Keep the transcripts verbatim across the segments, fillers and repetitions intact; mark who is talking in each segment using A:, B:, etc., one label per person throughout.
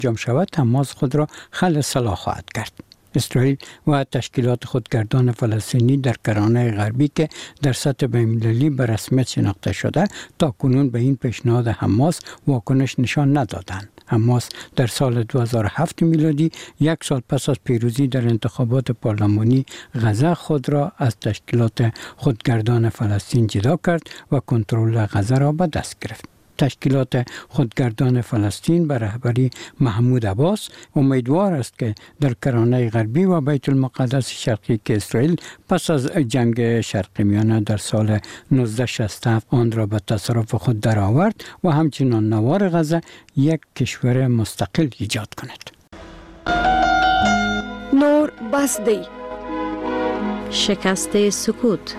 A: انجام شود تماس خود را خلسلا خواهد کرد. اسرائیل و تشکیلات خودگردان فلسطینی در کرانه غربی که در سطح بین‌المللی به رسمیت شناخته شده تا کنون به این پیشنهاد حماس واکنش نشان ندادند. حماس در سال دو هزار و هفت میلادی یک سال پس از پیروزی در انتخابات پارلمانی غزه خود را از تشکیلات خودگردان فلسطین جدا کرد و کنترل غزه را به دست گرفت. تشکیلات خودگردان فلسطین به رهبری محمود عباس امیدوار است که در کرانه غربی و بیت المقدس شرقی که اسرائیل پس از جنگ شرق میانه در سال نوزده شصت و هفت آن را به تصرف خود درآورد و همچنان نوار غزه یک کشور مستقل ایجاد کند.
B: نور بسدی
C: شکست سکوت.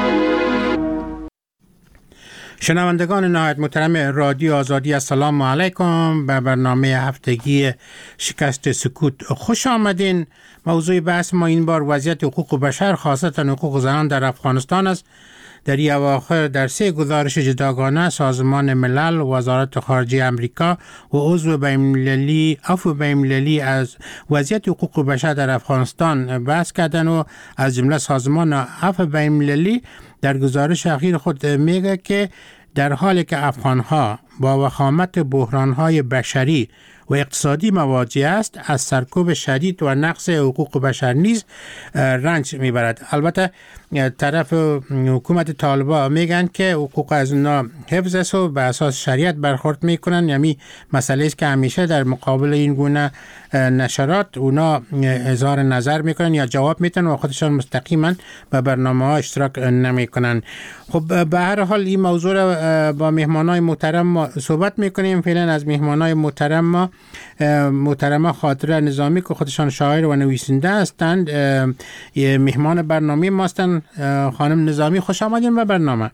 D: شنوندگان نهایت محترم رادیو آزادی، السلام علیکم. به برنامه هفتگی شکست سکوت خوش آمدین. موضوع بحث ما این بار وضعیت حقوق بشر، خاصتا حقوق زنان در افغانستان است. در این اواخر در سه گزارش جداگانه سازمان ملل، وزارت خارجه امریکا و عضو بین‌المللی عفو بین‌المللی از وضعیت حقوق بشر در افغانستان بحث کردن و از جمله سازمان عفو بین‌المللی در گزارش اخیر خود میگه که در حالی که افغانها با وخامت بحرانهای بشری و اقتصادی مواجه است، از سرکوب شدید و نقض حقوق بشر نیز رنج میبرد. البته طرف حکومت طالبان میگن که حقوق از اونا حفظ است و به اساس شریعت برخورد میکنن. یعنی مسئله است که همیشه در مقابل این گونه نشرات اونا اظهار نظر میکنن یا جواب میتن و خودشان مستقیما به برنامه ها اشتراک نمیکنن. خب به هر حال این موضوع را با مهمانای محترم ما صحبت میکنیم. فعلا از مهمانای محترم ما محترمه خاطره نظامی که خودشان شاعر و نویسنده هستند مهمان برنامه ما هستند. خانم نظامی خوش آمدین به برنامه.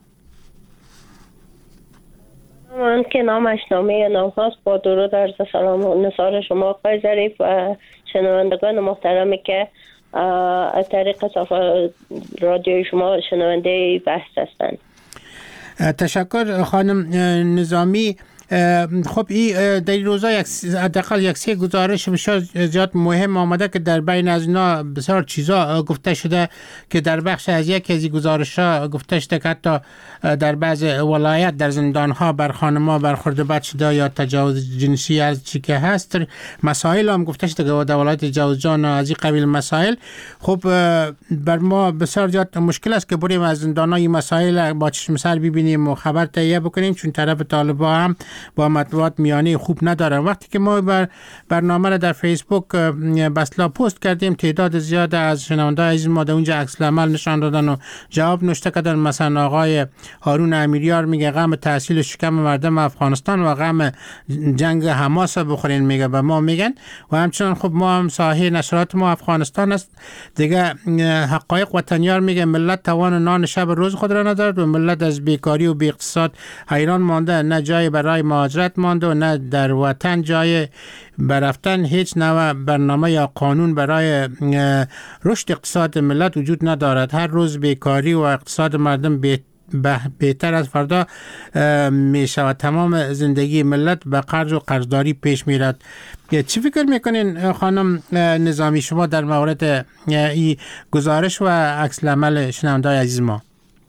E: من که نامش نامه نام هاست، با درود عرض سلام و نثار شما آقای ظریف و شنوندگان محترمی که از طریق رادیوی شما شنونده بحث هستند.
D: تشکر خانم نظامی. خب این در روزا یک حداقل یک سه گزارش بسیار زیاد مهم آمده که در بین از اینا بسیار چیزا گفته شده که در بخش از یک از گزارش‌ها گفته شده که حتی در بعض ولایت در زندان‌ها بر خانم‌ها برخورد بد شده یا تجاوز جنسی از چی که هست. مسائل هم گفته شده که در ولایت جوزجان از این قبیل مسائل. خب بر ما بسیار زیاد مشکل است که بریم از زندان‌ها این مسائل با چشم سر ببینیم و خبر تهیه بکنیم، چون طرف طالبان هم با مطبوعات میانه خوب نداره. وقتی که ما بر برنامه را در فیسبوک بسلا پست کردیم، تعداد زیاد از شنونده‌های عزیز ما در اونجا عکس العمل نشان دادن و جواب نوشته کردن. مثلا آقای هارون امیریار میگه غم تحصیل شکم مردم افغانستان و غم جنگ حماس بخورین میگه به ما میگن. و همچنان خب ما هم ساحه نشرات ما افغانستان است دیگه. حقایق وطنیار میگه ملت توان نان شب روز خود را ندارد و ملت از بیکاری و بی اقتصاد حیران مانده، نه جای برای مهاجرت مانده و نه در وطن جای برفتن. هیچ نوع برنامه یا قانون برای رشد اقتصاد ملت وجود ندارد. هر روز بیکاری و اقتصاد مردم بی بهتر از فردا می شود. تمام زندگی ملت به قرض و قرضداری پیش می رد. چی فکر میکنین خانم نظامی شما در مورد این گزارش و عکس العمل شنونده‌های عزیز ما؟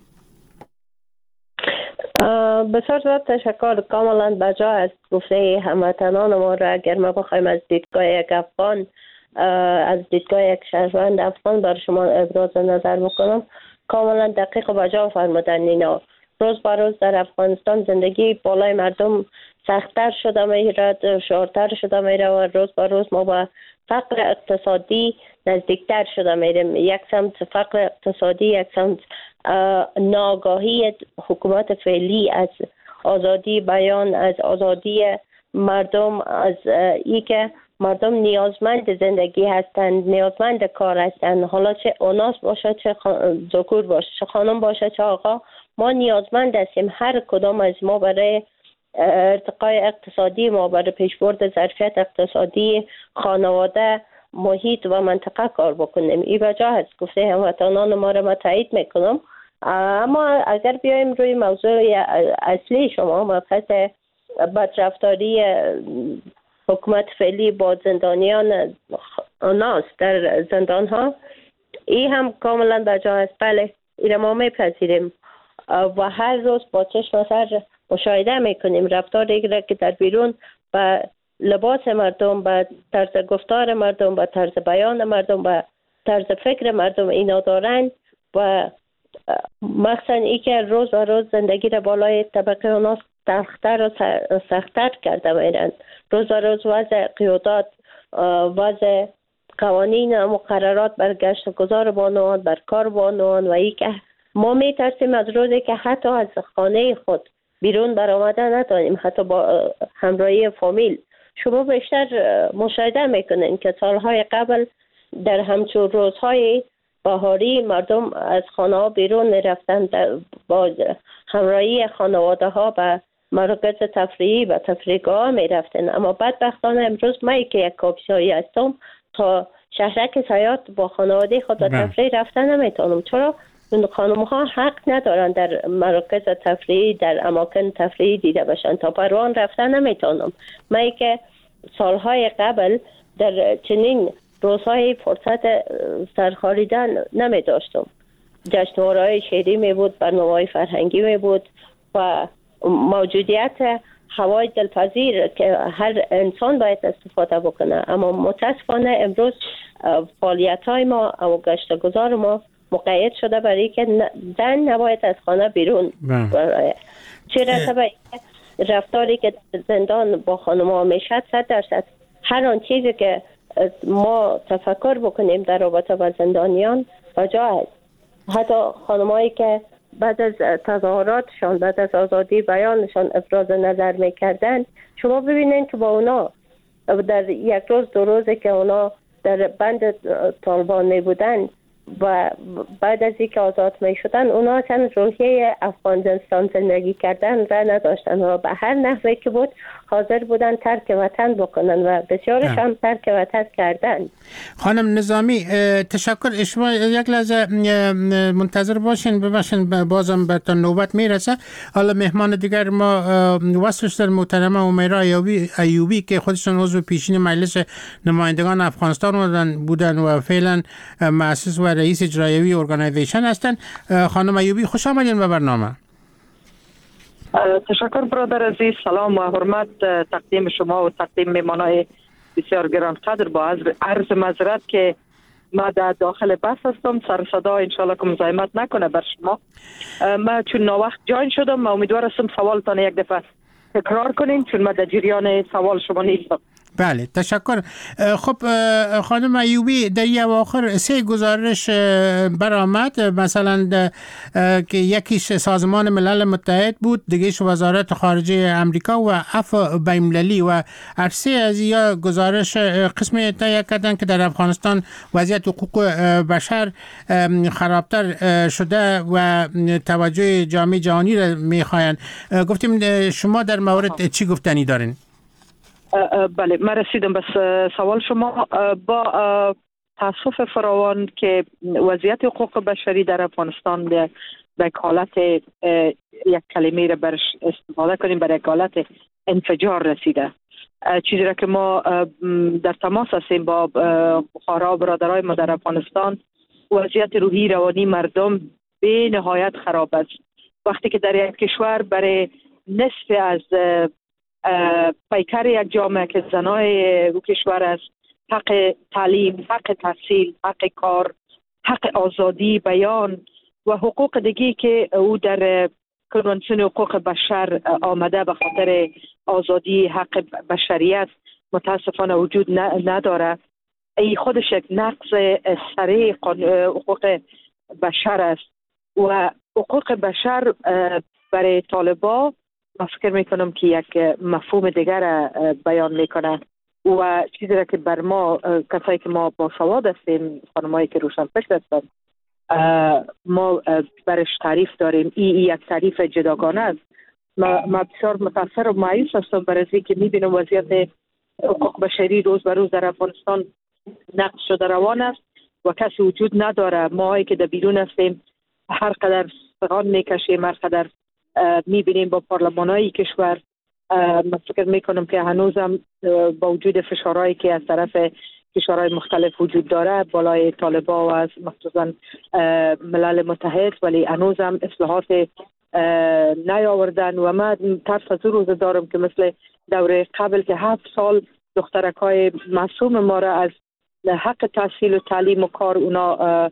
E: بسیار زیاد تشکر. کاملا بجا است گفته هموطنان ما را. اگر ما بخوایم از دیدگاه یک افغان، از دیدگاه یک شهروند افغان بر شما ابراز نظر بکنم، کاملا دقیق و بجا فرمودن اینا. روز به روز در افغانستان زندگی بالای مردم سخت‌تر شده میرد، دشوارتر شده میره و روز به روز ما با فقر اقتصادی نزدیکتر شده میریم. یک سمت فقر اقتصادی، یک سمت ناآگاهی حکومت فعلی از آزادی بیان، از آزادی مردم، از ای که مردم نیازمند زندگی هستند، نیازمند کار هستند. حالا چه اوناس باشه، چه ذکور باشه، چه خانم باشه، چه آقا، ما نیازمند هستیم. هر کدام از ما برای ارتقای اقتصادی ما، برای پیشبرد ظرفیت اقتصادی خانواده، محیط و منطقه کار بکنیم. این بجا هست گفته هموطنان ما را ما تایید میکنم. اما اگر بیایم روی موضوع اصلی شما، مبحث بدرفتاری حکومت فعلی با زندانیان ناس در زندان ها، این هم کاملا بجا است. بله این ما میپذیریم و هر روز با چشم سر مشاهده میکنیم رفتاری که در بیرون با لباس مردم، با طرز گفتار مردم، با طرز بیان مردم، با طرز فکر مردم اینا دارن و مخصوصا ای که روز و روز زندگی را بالای طبقه اوناس سخت‌تر و سخت‌تر کرده میرن. روز و روز وضع قیادات، وضع قوانین مقررات بر گشت گذار بانوان، بر کار بانوان و ای که ما میترسیم از روزی که حتی از خانه خود بیرون برآمده نتونیم، حتی با همراهی فامیل. شما بیشتر مشاهده میکنین که سالهای قبل در همچون روزهای بهاری مردم از خانه ها بیرون میرفتن با همراهی خانواده ها به مراکز تفریحی و تفریحگاه میرفتن. اما بدبختانه امروز من که یک کاپیسایی هستم تا شهرک سیاحت با خانواده خود به تفریح رفتن نمیتونم، چرا اون خانم ها حق ندارن در مراکز تفریحی در اماکن تفریحی دیده باشن. تا پروان رفتن نمیتونم. من که سالهای قبل در چنین روزهای فرصت سرخاریدن نمی داشتم. جشنواره‌های شعری می بود، برنامه‌های فرهنگی می بود و موجودیت هوای دلپذیر که هر انسان باید استفاده بکنه. اما متاسفانه امروز فعالیت‌های ما و گشت گذار ما مقید شده برای که زن نباید از خانه بیرون برای چه رسبه رفتاری که زندان با خانم‌ها میشد صد درصد هر آن چیزی که ما تفکر بکنیم در رابطه با زندانیان بجا است. حتی خانمایی که بعد از تظاهراتشان، بعد از آزادی بیانشان ابراز نظر میکردن، شما ببینید که با اونا در یک روز دو روزی که اونا در بند طالبان می بودن و بعد از اینکه آزاد می شدن اونا اصلا روحیه افغانستان زندگی کردن را نداشتن و به هر نحوی که بود حاضر بودن ترک وطن بکنن و بسیارش هم ترک وطن کردن.
D: خانم نظامی تشکر. شما یک لحظه منتظر باشین، ببخشین بازم به تا نوبت میرسه. حالا مهمان دیگر ما وصلش در محترمه امیرا ایوبی که خودشون عضو پیشین مجلس نمایندگان افغانستان بودن و فعلا مؤسس و رئیس اجرایی ارگانیزیشن هستن. خانم ایوبی خوش آمدین به برنامه.
B: تشکر برادر عزیز. سلام و حرمت تقدیم شما و تقدیم مهمانای بسیار گرانقدر. با عرض معذرت که ما در داخل بس هستم، سر صدا انشالله که مزاحمت نکنه بر شما. ما چون ناوقت جاین شدم، ما امیدوار هستم سوالتان یک دفعه تکرار کنین چون ما در جریان سوال شما نیستم.
D: بله تشکر. خب خانم ایوبی در یک اواخر سه گزارش برآمد، مثلا که یکیش سازمان ملل متحد بود، دیگهش وزارت خارجه امریکا و عفو بین‌المللی و عرصه از یا گزارش قسمی تهیه کردن که در افغانستان وضعیت حقوق بشر خرابتر شده و توجه جامعه جهانی را میخواین. گفتیم شما در مورد چی گفتنی دارین؟
B: بله من رسیدم بس سوال شما. با تاسف فراوان که وضعیت حقوق بشری در افغانستان به یک حالت یک کلمه را برش استفاده کنیم برای یک حالت انفجار رسیده. چیزی را که ما در تماس هستیم با بخارا و برادرای ما در افغانستان، وضعیت روحی روانی مردم به نهایت خراب است. وقتی که در یک کشور برای نصف از پیکر یک جامعه که زنای او کشور است حق تعلیم، حق تحصیل، حق کار، حق آزادی بیان و حقوق دیگی که او در کنوانسیون حقوق بشر آمده به خاطر آزادی حق بشریت متاسفانه وجود نداره، ای خودش یک نقض سریع حقوق بشر است و حقوق بشر برای طالبان من فکر میکنم که یک مفهوم دیگر بیان میکنه و چیزی را که بر ما کسایی که ما با سواد هستیم، خانمایی که روشن فکر هستن، ما برش تعریف داریم. ای, ای یک تعریف جداگانه است. ما, ما بسیار متاثر و مایوس هستم برای اینکه میبینم وضعیت حقوق بشری روز به روز در افغانستان نقض شده روان است و کسی وجود نداره. ما که در بیرون هستیم هر قدر سخن میکشیم، هر قدر میبینیم با پارلمانای کشور من فکر میکنم که هنوزم با وجود فشارهایی که از طرف کشورهای مختلف وجود داره بالای طالبان و از مخصوصا ملل متحد، ولی هنوزم اصلاحات نیاوردن و من ترس از روز دارم که مثل دوره قبل که هفت سال دخترکای معصوم ما را از حق تحصیل و تعلیم و کار اونا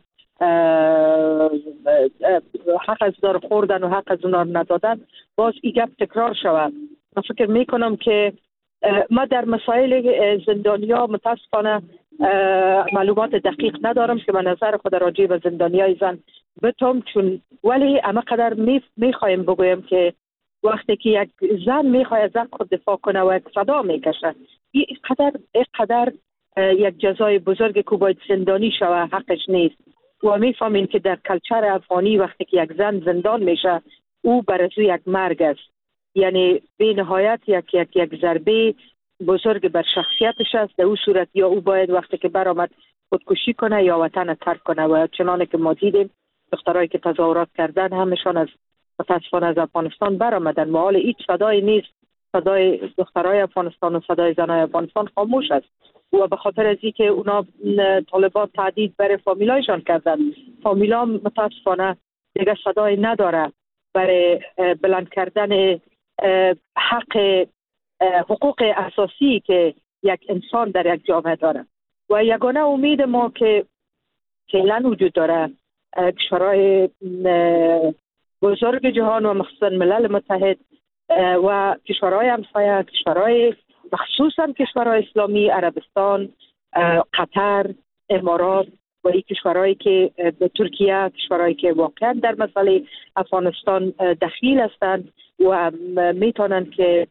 B: حق از دار خوردن و حق از اونا ندادن، باز این گپ تکرار شود. من فکر میکنم که ما در مسائل زندانیا متاسفانه معلومات دقیق ندارم که من نظر خود راجع به زندانیای زن بتم، چون ولی اما قدر میخوایم بگویم که وقتی که یک زن میخواد از حق خود دفاع کنه و یک صدا میکشه، این قدر این قدر یک جزای بزرگ که باید زندانی شوه حقش نیست. و میفهمین که در کلچر افغانی وقتی که یک زن زندان میشه او برای یک مرگ است، یعنی به نهایت یک یک یک ضربه بزرگ بر شخصیتش است. در اون صورت یا او باید وقتی که برآمد خودکشی کنه یا وطن ترک کنه. و چنانه که ما دیدیم دخترایی که تظاهرات کردن همشان از متاسفانه از افغانستان برآمدن و حال هیچ صدای نیست. صدای دخترای افغانستان و صدای زنای افغانستان خاموش است و به خاطر از اینکه اونا طالبان تهدید برای فامیلایشان کردن، فامیلا متاسفانه دیگه صدای نداره برای بلند کردن حق حقوق اساسی که یک انسان در یک جامعه داره. و یگانه امید ما که فعلا وجود داره کشورهای بزرگ جهان و مخصوصا ملل متحد و کشورهای همسایه، کشورهای مخصوصا کشورهای اسلامی، عربستان، قطر، امارات و این کشورهایی که ترکیه، کشورهایی که واقعا در مسئله افغانستان دخیل هستند و میتونن که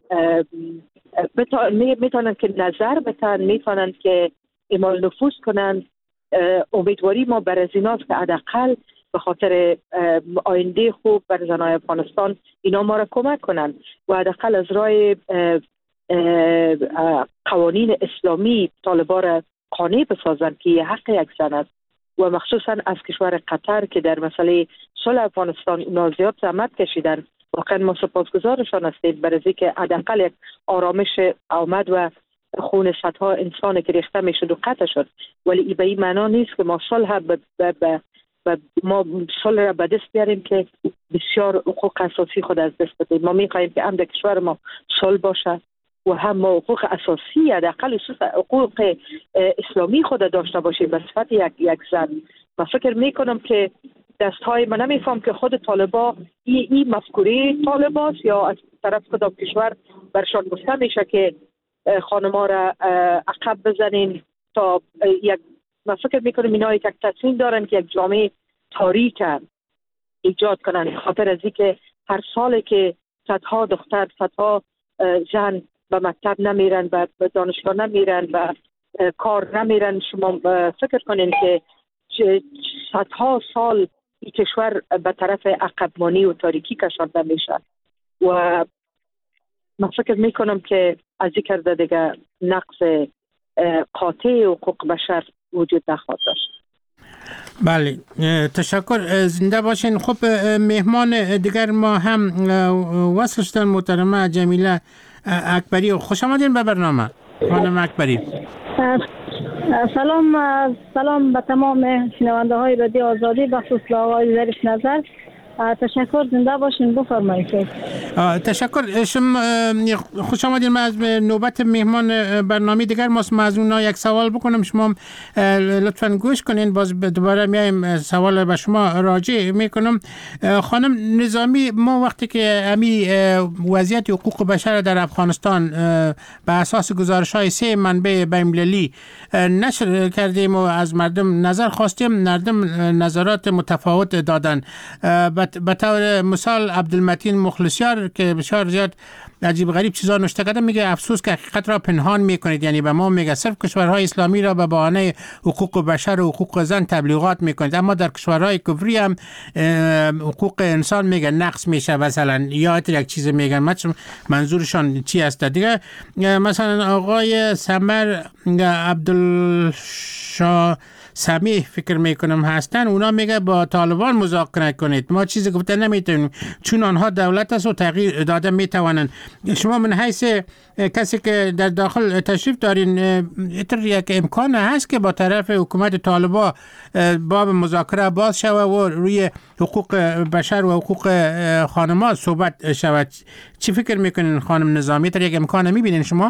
B: میتونن که نظر بتن، میتونن که اعمال نفوذ کنن. امیدواری ما بر از ایناست که حداقل به خاطر آینده خوب بر زنای افغانستان اینا ما را کمک کنن و حداقل از راه قوانین اسلامی طالبان را قانع بسازن که حق یک زن است. و مخصوصا از کشور قطر که در مسئله صلح افغانستان اونا زیاد زحمت کشیدن، واقعا ما سپاسگزارشان هستیم برای اینکه حداقل یک آرامش آمد و خون صدها انسان که ریخته میشد و قطع شد. ولی این به این معنا نیست که ما صلح ب... ب... ب... ب... ما صلح را به دست بیاریم که بسیار حقوق اساسی خود از دست بدیم. ما میخواهیم که هم در کشور ما صلح باشه و هم ما حقوق اساسی حداقل حقوق اسلامی خود داشته باشیم به صفت یک یک زن. من فکر میکنم که دستهای من نمیفهم که خود طالبا این ای مفکوره طالباست یا از طرف کدام کشور برشان گفته میشه که خانم‌ها را عقب بزنین تا یک. من فکر میکنم اینا یک تصمیم دارن که یک جامعه تاریک ایجاد کنن، خاطر از اینکه هر سال که صدها دختر صدها زن به مکتب نمیرن و به دانشگاه نمیرن و کار نمیرن، شما فکر کنین که صدها سال این کشور به طرف عقبمانی و تاریکی کشانده میشه. و من فکر میکنم که از این کرده دیگه نقص قاطع حقوق بشر وجود نخواهد داشت.
D: بله، تشکر، زنده باشین. خب مهمان دیگر ما هم وصل شدن محترمه جمیله اکبری. خوش آمدین به برنامه خانم اکبری.
C: سلام سلام به تمام شنونده های رادیو آزادی، بخصوص آقای ظریف نظر. تشکر، زنده باشین، بفرمایید.
D: تشکر، شما خوش آمدین. من از نوبت مهمان برنامه دیگر ما از اونها یک سوال بکنم، شما لطفاً گوش کنین، باز دوباره میایم سوال به شما راجع میکنم. خانم نظامی، ما وقتی که امی وضعیت حقوق بشر در افغانستان به اساس گزارش های سه منبع بین‌المللی نشر کردیم و از مردم نظر خواستیم، مردم نظرات متفاوت دادن. به طور مثال عبدالمتین مخلصیار که بسیار زیاد عجیب غریب چیزا نوشته کرده، میگه افسوس که حقیقت را پنهان میکنید، یعنی به ما میگه صرف کشورهای اسلامی را به بهانه حقوق بشر و حقوق زن تبلیغات میکنید، اما در کشورهای کفری هم حقوق انسان میگه نقص میشه مثلا، یا یک چیز میگن. منظورشان چی است دیگه؟ مثلا آقای سمر عبدالشاه سمیح فکر میکنم هستن، اونا میگه با طالبان مذاکره کنید. ما چیزی گفته نمیتونیم چون آنها دولت است و تغییر داده میتوانند. شما من حیث کسی که در داخل تشریف دارین، اتر یک امکان هست که با طرف حکومت طالبان باب مذاکره باز شود و روی حقوق بشر و حقوق خانم‌ها صحبت شود؟ چی فکر میکنین خانم نظامی؟ اتر یک امکان میبینین شما؟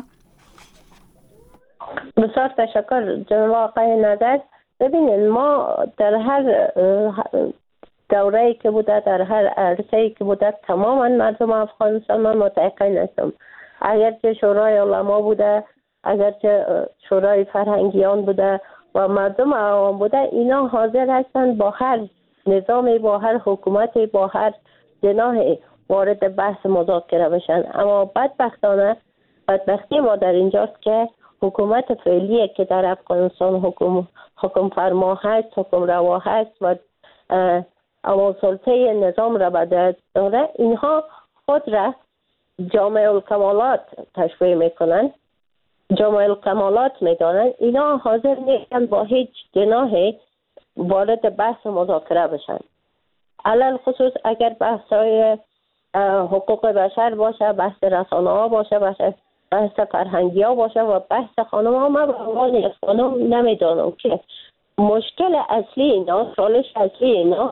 E: بسیار تشکر جناب آقای نظر. ببینید، ما در هر دوره‌ای که بوده، در هر عرصه‌ای که بوده، تماما مردم افغانستان من متقن هستم. اگرچه شورای علما بوده، اگرچه شورای فرهنگیان بوده و مردم عوام بوده، اینا حاضر هستند با هر نظامی، با هر حکومتی، با هر جناحی وارد بحث مذاکره بشن. اما بدبختانه بدبختی ما در اینجاست که حکومت فعلی که در افغانستان حکم حکم فرما هست، حکم روا هست و اما سلطه نظام را به دست داره، اینها خود را جامع الکمالات تشبیه میکنن، جامع الکمالات میدانن. اینا حاضر نیستن با هیچ جناحی وارد بحث مذاکره بشن. علل خصوص اگر بحث های حقوق بشر باشه، بحث رسانه ها باشه، بحث بحث فرهنگی ها باشه و بحث خانم ها، من به عنوان خانم نمیدانم که مشکل اصلی اینا، چالش اصلی اینا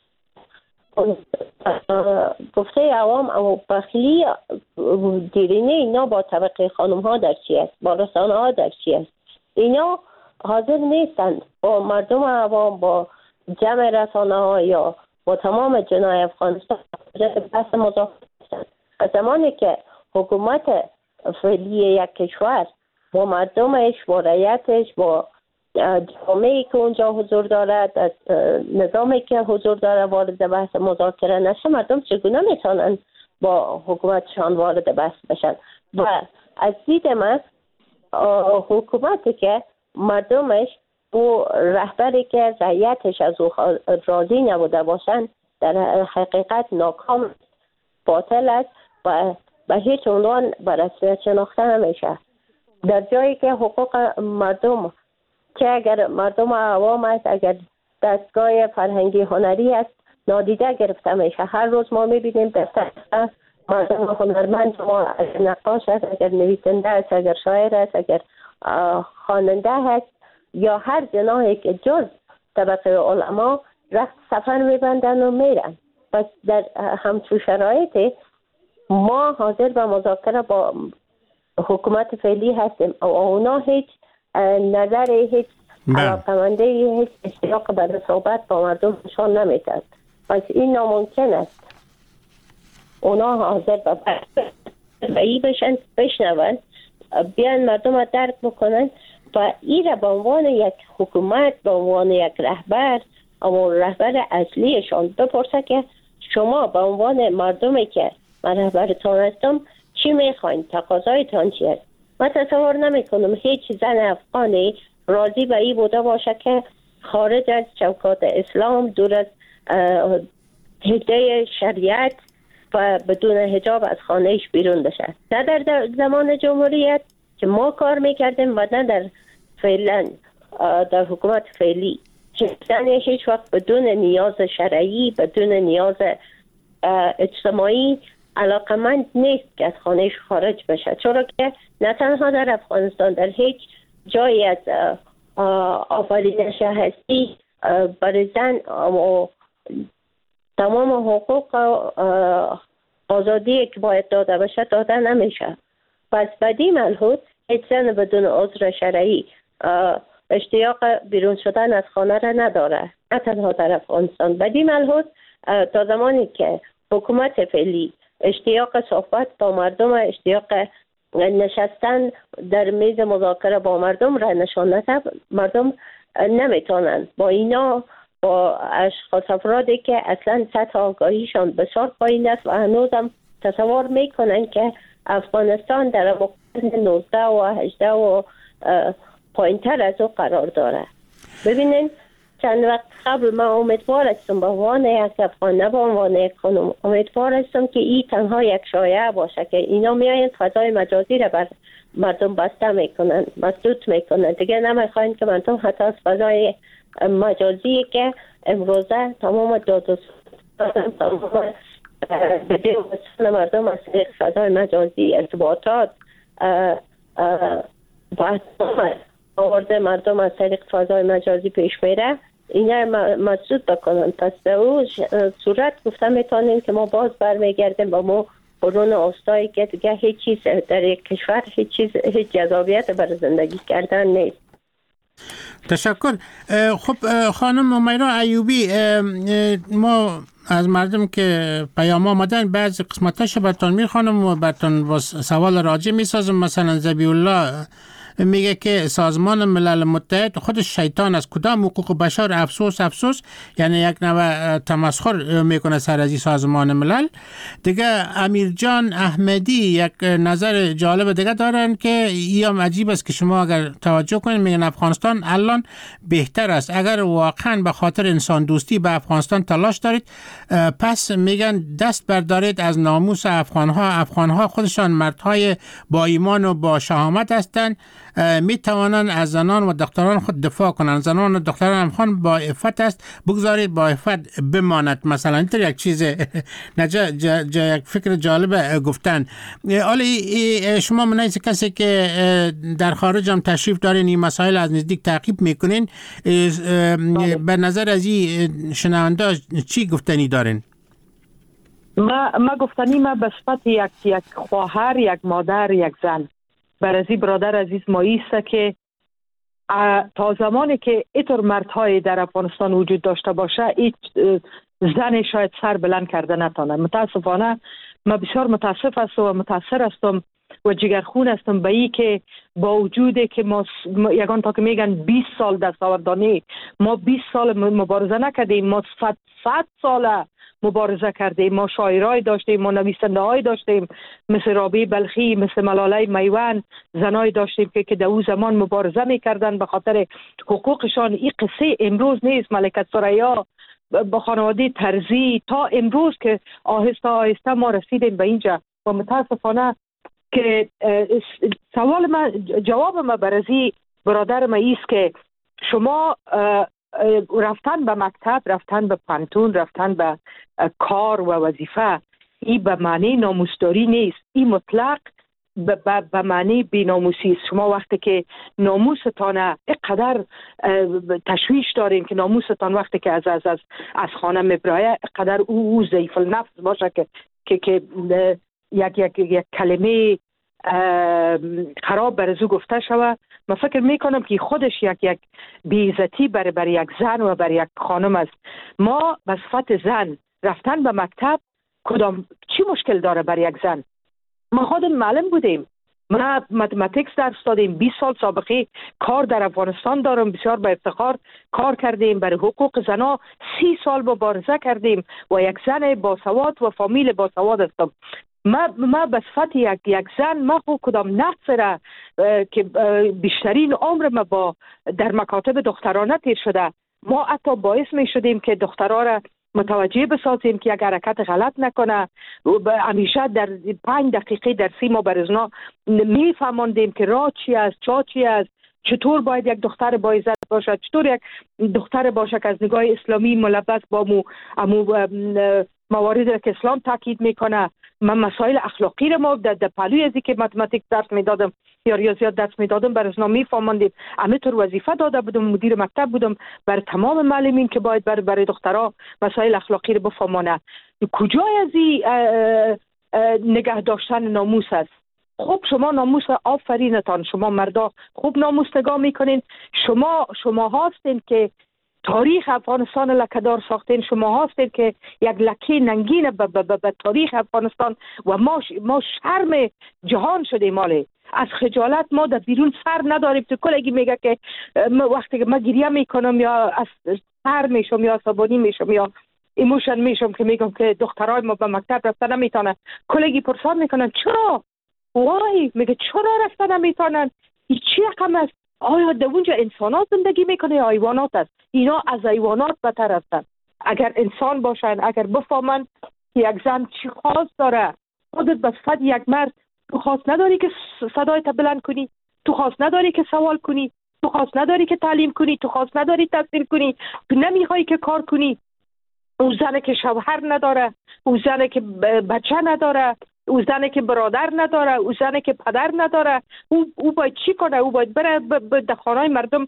E: گفته عوام اما بخیلی دیرینه اینا با طبقه خانم ها در چی است، با رسانه ها در چی است. اینا حاضر نیستند با مردم عوام، با جمع رسانه ها یا با تمام جناح افغانستان بحث مذاکره کنند. زمانی که حکومت فعلی یک کشور با مردمش، با رعیتش، با جامعه‌ای که اونجا حضور دارد، نظامی که حضور داره وارد بحث مذاکره نشه، مردم چگونه میتونن با حکومتشان وارد بحث بشن؟ و از دید من حکومتی که مردمش و رهبری که رعیتش از او راضی نبوده باشن در حقیقت ناکام، باطل است و به هیچ عنوان به رسمیت شناخته نمیشه. در جایی که حقوق مردم، که اگر مردم عوام است، اگر دستگاه فرهنگی هنری است، نادیده گرفته میشه. هر روز ما میبینیم دفتر مردم هنرمند، ما اگر نقاش است، اگر نویسنده است، اگر شاعر است، اگر خواننده است یا هر جناحی که جز طبقه علما رخت سفر میبندن و میرن. پس در همچون شرایطی ما حاضر به مذاکره با حکومت فعلی هستیم و اونا هیچ نظر، هیچ علاقمنده، هیچ اشتیاق به صحبت با مردم نشان نمیدهد. پس این ناممکن است. اونا حاضر به بحث بشن، بشنون، بیان مردم را درک بکنن و این را به عنوان یک حکومت، به عنوان یک رهبر، اما رهبر اصلیشان بپرسه که شما به عنوان مردمی که من رهبرتان هستم چی میخواین؟ تقاضایتان چی است؟ من تصور نمی کنم هیچ زن افغانی راضی به این بوده باشه که خارج از چوکات اسلام، دور از حده شریعت و بدون حجاب از خانهش بیرون بشه. نه در زمان جمهوریت که ما کار میکردیم و نه در فعلا در حکومت فعلی. زن هیچ وقت بدون نیاز شرعی، بدون نیاز اجتماعی علاقمند نیست که از خانهش خارج بشه، چرا که نه تنها در افغانستان، در هیچ جایی از آفرینش هستی برای زن و تمام حقوق آزادی که باید داده بشه داده نمیشه. پس بدی ملحوظ هیچ زن بدون عذر شرعی اشتیاق بیرون شدن از خانه را نداره، نه تنها در افغانستان. بدی ملحوظ تا زمانی که حکومت فعلی اشتیاق صحبت با مردم، اشتیاق نشستن در میز مذاکره با مردم را نشان نده، مردم نمیتونن با اینا، با اشخاص افرادی که اصلا سطح آگاهیشان بسیار پایین است و هنوزم تصور میکنن که افغانستان در مقرن نوزده و هجده و پایینتر از او قرار داره. ببینین چند وقت قبل من امیدوار هستم به عنوان یک افغان، نه به عنوان یک خانم، امیدوار هستم که این تنها یک شایعه باشه که اینا میاین فضای مجازی را بر مردم بسته میکنن، مسدود میکنن. دیگه نمیخواین که مردم حتی از فضای مجازی که امروزه تمام داد و تمام بدون وصول مردم از فضای مجازی ارتباطات باید آورده مردم از طریق فضای مجازی پیش میره، اینا مسدود بکنن. پس در اون صورت گفته میتونیم که ما باز برمیگردیم با ما قرون اوستایی که دیگه هیچ چیز در یک کشور هیچ چیز هیچ جذابیت برای زندگی کردن نیست.
D: تشکر. خب خانم امیرا ایوبی، ما از مردم که پیام آمدن بعضی قسمتاش براتون میخوانم و براتون با سوال راجع میسازم. مثلا زبی الله میگه که سازمان ملل متحد خودش شیطان از کدام حقوق بشر؟ افسوس افسوس، یعنی یک نوع تمسخر میکنه سر از سازمان ملل. دیگه امیر جان احمدی یک نظر جالب دیگه دارن که این عجیب است که شما اگر توجه کنید میگن افغانستان الان بهتر است. اگر واقعا به خاطر انسان دوستی به افغانستان تلاش دارید، پس میگن دست بردارید از ناموس افغانها. افغانها خودشان مردهای با ایمان و با شهامت هستند، می توانند از زنان و دختران خود دفاع کنند. زنان و دختران افغان با عفت است، بگذارید با عفت بماند. مثلا اینطور یک چیز نجا جا جا یک فکر جالب گفتن. حالا شما منیز کسی که در خارج هم تشریف دارین این مسائل از نزدیک تعقیب میکنین، به نظر از این شنونده چی گفتنی دارین؟
B: ما ما گفتنی ما به صفت یک یک خواهر، یک مادر، یک زن برازی برادر عزیز ما ایست که تا زمانی که اینطور مردهای در افغانستان وجود داشته باشه، هیچ زن شاید سر بلند کرده نتانه. متاسفانه ما بسیار متاسف هستم و متاثر هستم و جگرخون هستم به این که با وجود که ما یگان تا که میگن بیست سال دستاوردانی، ما بیست سال مبارزه نکردیم، ما صد صد ساله مبارزه کردیم. ما شاعرای داشتیم، ما نویسنده های داشتیم مثل رابعه بلخی، مثل ملاله میوند، زنای داشتیم که که در اون زمان مبارزه میکردن به خاطر حقوقشان. این قصه امروز نیست. ملکه ثریا با خانواده ترزی تا امروز که آهسته آهسته ما رسیدیم به اینجا. و متاسفانه که سوال من، جواب من برازی برادر ما ایست که شما رفتن به مکتب، رفتن به پانتون، رفتن به کار و وظیفه، این به معنی ناموسداری نیست. این مطلق به معنی بی‌ناموسی است. شما وقتی که ناموستان اینقدر تشویش دارین که ناموستان وقتی که از از از, از خانه میبرایه اینقدر او, او ضعیف النفس باشه که که, که یک, یک, یک کلمه خراب برزو گفته شوه. من فکر میکنم که خودش یک یک بی‌عزتی برای برای یک زن و برای یک خانم است. ما به صفت زن رفتن به مکتب کدام چی مشکل داره برای یک زن؟ ما خودم معلم بودیم، ما متماتیکس درس دادیم، بیست سال سابقه کار در افغانستان دارم، بسیار با افتخار کار کردیم برای حقوق زنا، سی سال مبارزه کردیم و یک زن باسواد و فامیل باسواد هستم. ما ما به صفت یک یک زن ما خود کدام نقص را که بیشترین عمر ما با در مکاتب دخترانه تیر شده، ما حتی باعث می شدیم که دخترها را متوجه بسازیم که یک حرکت غلط نکنه. همیشه در پنج دقیقه درسی ما برزنا می فهماندیم که راه چی است، چا چی است، چطور باید یک دختر با عزت باشد، چطور یک دختر باشه که از نگاه اسلامی ملبس با مو امو موارد که اسلام تاکید میکنه. من مسائل اخلاقی رو ما در پلوی ازی که متماتیک درس میدادم یا ریاضیات درس میدادم برازنا میفهماندیم. همینطور وظیفه داده بودم، مدیر مکتب بودم بر تمام معلمین که باید برای برای دخترها مسائل اخلاقی رو بفهمانه. کجای ازی نگه داشتن ناموس است؟ خب شما ناموس آفرینتان، شما مردا خوب ناموس نگاه میکنین. شما شما هستین که تاریخ افغانستان لکه‌دار ساختین، شما هستید که یک لکه ننگین به ب- ب- ب- تاریخ افغانستان و ما ش- ما شرم جهان شدیم. ماله از خجالت ما در بیرون سر نداریم. تو کلگی میگه که وقتی که من گریه میکنم یا از سر میشم یا عصبانی میشم یا ایموشن میشم که میگم که دخترای ما به مکتب رفتن نمیتونن، کلگی پرسان میکنن چرا؟ وای میگه چرا رفتن نمیتونن؟ این چی رقم است؟ آیا در اونجا انسانات زندگی میکنه یا حیوانات است؟ اینا از حیوانات بدتر هستند. اگر انسان باشن، اگر بفهمن یک زن چی خاص داره، خودت به صفت یک مرد تو خواست نداری که صدایت بلند کنی، تو خواست نداری که سوال کنی، تو خواست نداری که تعلیم کنی، تو خواست نداری تحصیل کنی، تو نمیخوای که کار کنی. اون زنه که شوهر نداره، اون زنه که بچه نداره، اون زنه که برادر نداره، اون زنه که پدر نداره، او, او باید چی کنه؟ او باید بره به خانه‌های مردم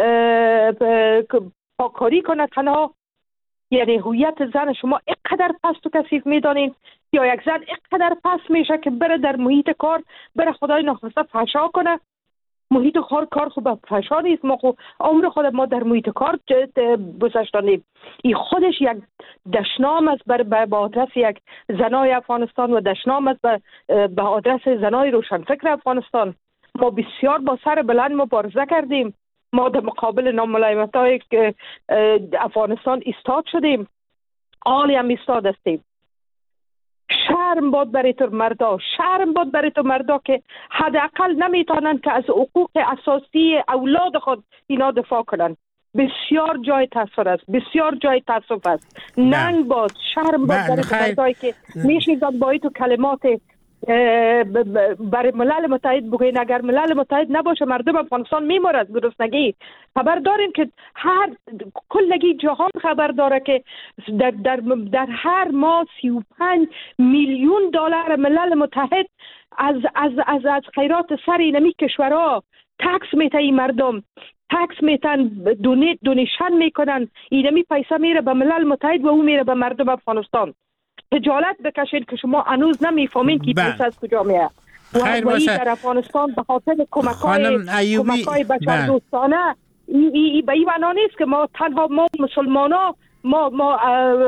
B: پاکاری کنه تنها. یعنی هویت زن شما اینقدر پست و کثیف میدانین یا یک زن اینقدر پست میشه که بره در محیط کار بره خدای ناخواسته فحشا کنه. محیط کار کار خوب فحشا نیست، ما خو عمر خود ما در محیط کار گذاشتیم. این خودش یک دشنام است بر به آدرس یک زنای افغانستان و دشنام است به آدرس زنای روشنفکر افغانستان. ما بسیار با سر بلند مبارزه کردیم، ما در مقابل ناملایمت‌های افغانستان ایستاد شدیم، عالی هم ایستاد هستیم. شرم باد برای تو مردا، شرم باد برای تو مردا که حداقل نمیتونن که از حقوق اساسی اولاد خود اینا دفاع کنن. بسیار جای تأثیر است، بسیار جای تأسف است. ننگ باد، شرم باد برای تو مردایی که میشنیدن با تو کلمات برای ملل متحد بگوین اگر ملل متحد نباشه مردم افغانستان میمرد از گرسنگی. خبر داریم که هر کلگی جهان خبر داره که در, در, در هر ماه سی و پنج میلیون دلار ملل متحد از از از از خیرات سر اینمی کشورها تکس میته این مردم، تکس میتن دونیت دونیشن میکنن، اینمی پیسه میره به ملل متحد و او میره به مردم افغانستان. خجالت بکشید که شما هنوز نمیفهمین که پیسه از کجا میاد.
D: خیر باشه.
B: در افغانستان به خاطر کمک‌های کمک‌های بشردوستانه این ای به این معنا نیست که ما تنها ما مسلمانا ما ما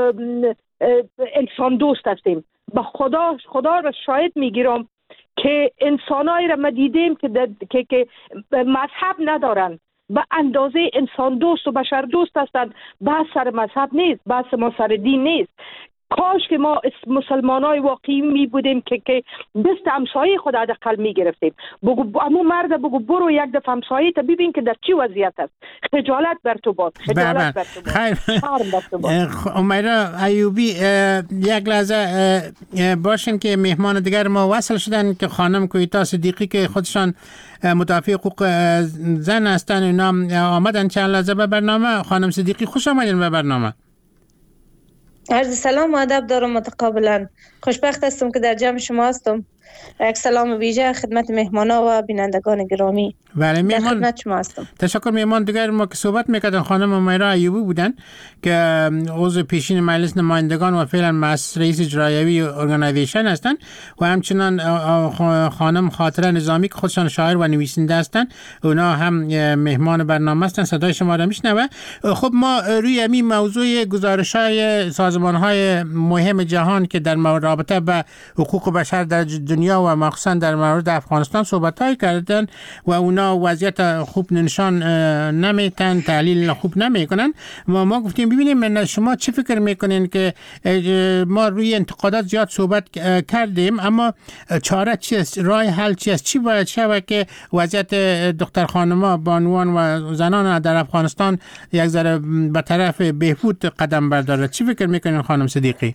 B: انسان دوست هستیم. به خدا خدا را شاهد میگیرم که انسانایی را ما دیدیم که که که مذهب ندارن، به اندازه انسان دوست و بشر دوست هستند. بحث سر مذهب نیست، بحث ما سر دین نیست. کاش که ما مسلمانای واقعی می بودیم که که دست همسایه خود حداقل می گرفتیم. بگو امو مرد بگو برو یک دفعه همسایه تا ببین که در چی وضعیت است. خجالت بر تو باد، خجالت بر تو باد.
D: خیر امیرا ایوبی یک لحظه باشین که مهمان دیگر ما وصل شدن که خانم کویتا صدیقی که خودشان مدافع حقوق زن هستن، اینا آمدن چند لحظه به برنامه. خانم صدیقی خوش آمدین به برنامه.
E: عرض سلام و ادب دارم متقابلا. خوشبخت هستم که در جمع شما هستم. یک سلام ویژه خدمت مهمانا و بینندگان گرامی.
D: بله
E: در خدمت شما هستم.
D: تشکر. مهمان دیگر ما که صحبت میکردن خانم امیرا ایوبی بودن که عضو پیشین مجلس نمایندگان و فعلا رئیس اجرایی ارگانایزیشن هستن و همچنان خانم خاطره نظامی که خودشان شاعر و نویسنده هستن، اونا هم مهمان برنامه هستن. صدای شما را میشنوه. خب ما روی همین موضوع گزارش‌های سازمان‌های مهم جهان که در رابطه با حقوق بشر در دنیا و مخصوصا در مورد افغانستان صحبت‌های کردن و اونا وضعیت خوب نشان نمیتن، تحلیل خوب نمیکنن. ما ما گفتیم ببینیم شما چه فکر میکنین که ما روی انتقادات زیاد صحبت کردیم، اما چاره چی است؟ راه حل چی است؟ چی باید شود که وضعیت دختر خانم‌ها، بانوان و زنان در افغانستان یک ذره به طرف بهبود قدم برداره؟ چی فکر میکنین خانم صدیقی؟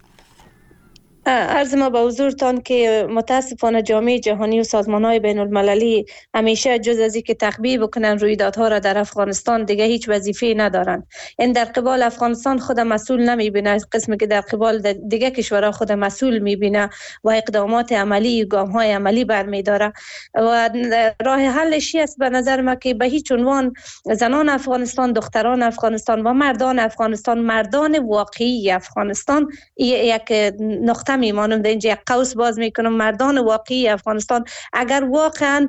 E: عرض ما به حضورتان که متاسفانه جامعه جهانی و سازمان‌های بین المللی همیشه جز از اینکه تخبیه بکنن رویدادها را در افغانستان دیگه هیچ وظیفه‌ای ندارن. این در قبال افغانستان خود مسئول نمیبینه، قسمی که در قبال دیگه کشورها خود مسئول میبینه و اقدامات عملی، گام‌های عملی برمی‌داره. و راه حلش است به نظر من که به هیچ عنوان زنان افغانستان، دختران افغانستان و مردان افغانستان، مردان واقعی افغانستان یک نقطه میمانم در اینجا یک قوس باز میکنم. مردان واقعی افغانستان اگر واقعا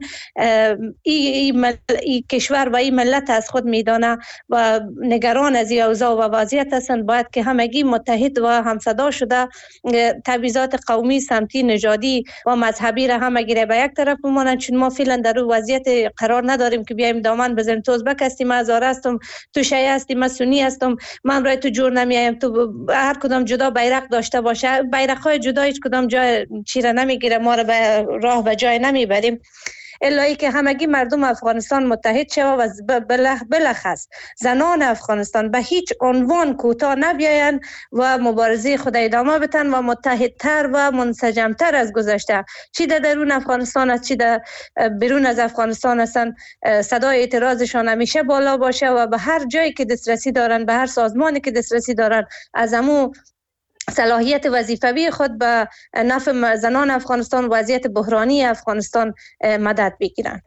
E: این ای ای کشور و این ملت از خود میدانه و نگران از این اوضاع و وضعیت هستند، باید که همگی متحد و همصدا شده تبعیضات قومی، سمتی، نژادی و مذهبی را همگی را به یک طرف بمانند. چون ما فعلا در اون وضعیت قرار نداریم که بیایم دامن بزنیم تو ازبک هستی، من هزاره هستم، تو شیعه هستی، من سنی هستم، من رای تو جور نمیایم، تو هر کدام جدا بیرق داشته باشه. بیرق‌های جدا هیچ کدام جای چیره نمیگیره، ما رو به راه به جای نمیبریم.
F: الهی که همگی مردم افغانستان متحد شود و بلخص زنان افغانستان به هیچ عنوان کوتاه نبیاین و مبارزه خود ادامه بدن و متحدتر و منسجمتر از گذشته، چی در درون افغانستان است چی در بیرون از افغانستان هستند، صدای اعتراضشان همیشه بالا باشه و به هر جایی که دسترسی دارن، به هر سازمانی که دسترسی دارن، از امو صلاحیت وظیفوی خود به نفع زنان افغانستان، وضعیت بحرانی افغانستان مدد بگیرن.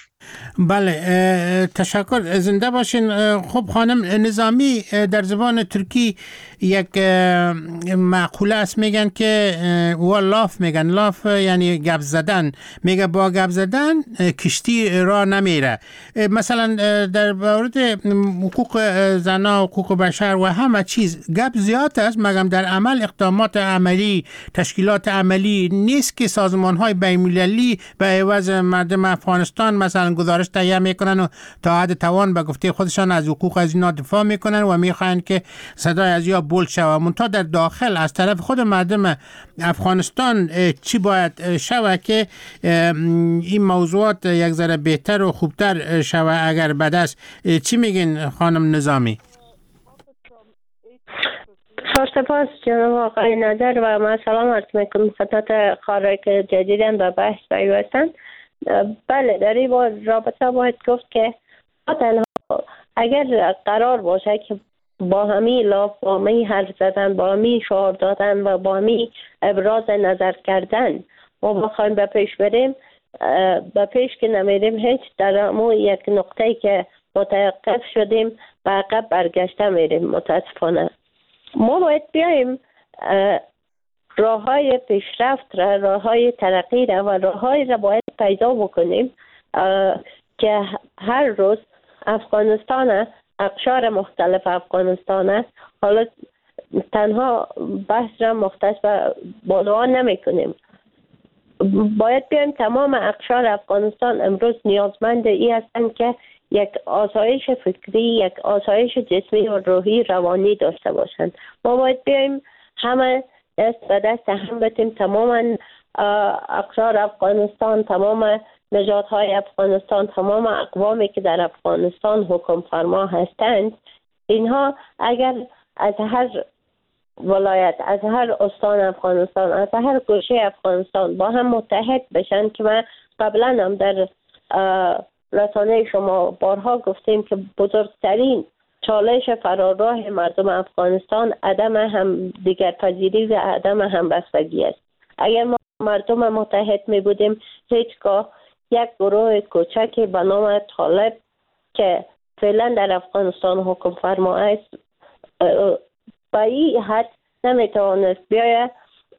D: بله، تشکر، زنده باشین. خب خانم نظامی، در زبان ترکی یک مقوله است میگن که و لاف میگن، لاف یعنی گپ زدن، میگه با گپ زدن کشتی راه نمیره. مثلا در مورد حقوق زنا، حقوق بشر و همه چیز گپ زیاد است، مگم در عمل اقدامات عملی، تشکیلات عملی نیست که سازمان های بین المللی به عوض مردم افغانستان مثلا گزارش تهیه میکنن و تا حد توان به گفته خودشان از حقوق از اینا دفاع میکنن و میخواین که صدای از یا بلند شود. منتها در داخل از طرف خود مردم افغانستان چی باید شود که این موضوعات یک ذره بهتر و خوبتر شود اگر بد است؟ چی میگین خانم نظامی؟
E: سپاس جناب آقای نظر و من سلام عرض میکنم خدمت خارج که جدیداً به بحث پیوستند. بله، در این رابطه باید گفت که تنها اگر قرار باشه که با همی لاف، با همی حرف زدن، با همی شعار دادن و با همی ابراز نظر کردن ما بخوایم به پیش بریم، به پیش که نمیریم هیچ. در امو یک نقطه‌ای که متوقف شدیم به عقب برگشته میریم متاسفانه. ما باید بیاییم راه های پیشرفت را، راه های ترقی را و راه های را باید پیدا بکنیم که هر روز افغانستان، اقشار مختلف افغانستان، حالا تنها بحث را مختص به بانوان نمی کنیم، باید بیایم تمام اقشار افغانستان امروز نیازمند ای هستند که یک آسایش فکری، یک آسایش جسمی و روحی روانی داشته باشند. ما باید بیایم همه دست به دست هم بتیم، تمام اقشار افغانستان، تمام نژادهای افغانستان، تمام اقوامی که در افغانستان حکم فرما هستند، اینها اگر از هر ولایت، از هر استان افغانستان، از هر گوشه افغانستان با هم متحد بشن که من قبلا هم در رسانه شما بارها گفتیم که بزرگترین چالش فراراه مردم افغانستان عدم هم دیگر پذیری و عدم همبستگی است. اگر ما مردم متحد می بودیم، هیچگاه یک گروه کوچکی به نام طالب که فعلا در افغانستان حکم فرما است به این حد نمی توانست بیاید